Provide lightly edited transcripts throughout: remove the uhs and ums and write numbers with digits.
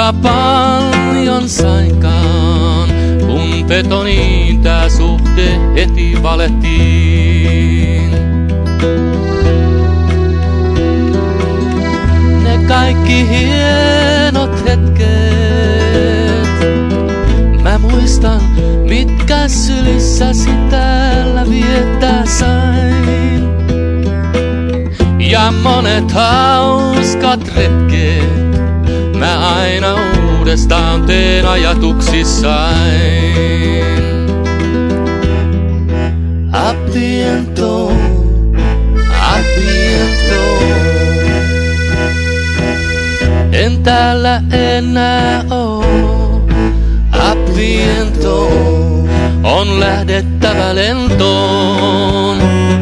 Kuinka paljon sainkaan, kun betoniin tää suhde heti valettiin. Ne kaikki hienot hetket, mä muistan, mitkä sylissäsi täällä viettää sain. Ja monet hauskat retket, mä aina uudestaan teen ajatuksissain. Appiento, appiento. En täällä enää oo. Appiento, on lähdettävä lentoon.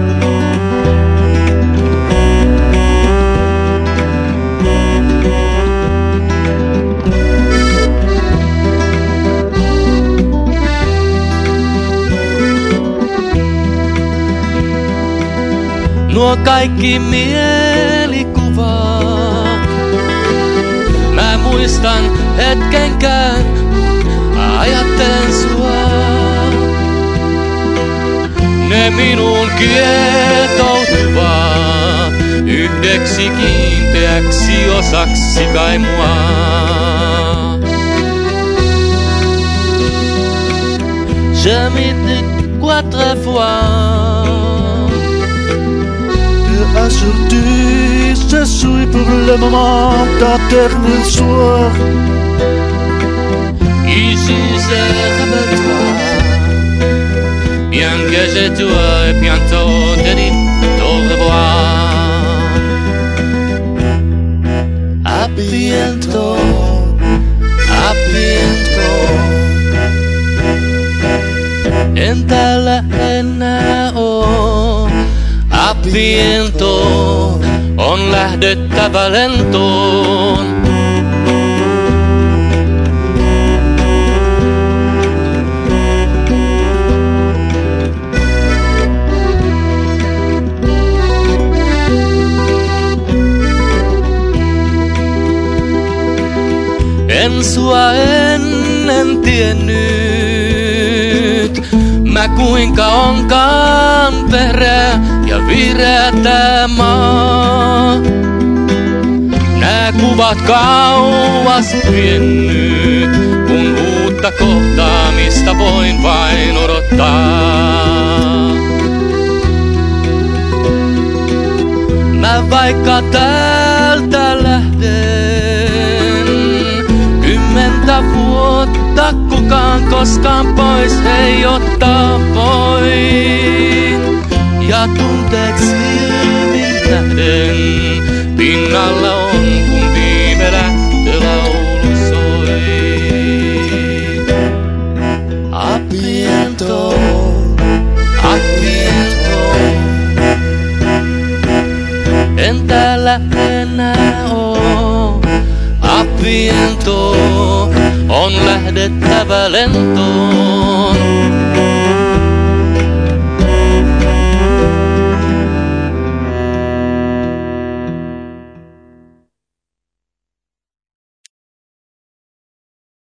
Nuo kaikki mielikuvat, mä muistan hetkenkään, ajattelen sua. Ne minuun kietoutuvat yhdeksi kiinteäksi osaksi kai mua. Je m'y dis quatre fois. Aujourd'hui, je suis pour le moment ta dernier soir. Ici c'est rappelle-toi, bien que je dois bientôt te dire au revoir. A bientôt, a bientôt. En täällä enää oo. Appiento, on lähdettävä lentoon. En sua ennen tiennyt, mä kuinka onkaan perä ja vireä tää maa. Nää kuvat kauas viennyt, kun uutta kohtaamista voin vain odottaa. Mä vaikka täältä lähden, 10 vuotta kukaan koskaan pois ei ottaa voi. Ja tunteeksi silmin nähden, pinnalla on kun viime lähtölaulu soi. Appiento, appiento. En täällä enää oo. Appiento, on lähdettävä lentoon.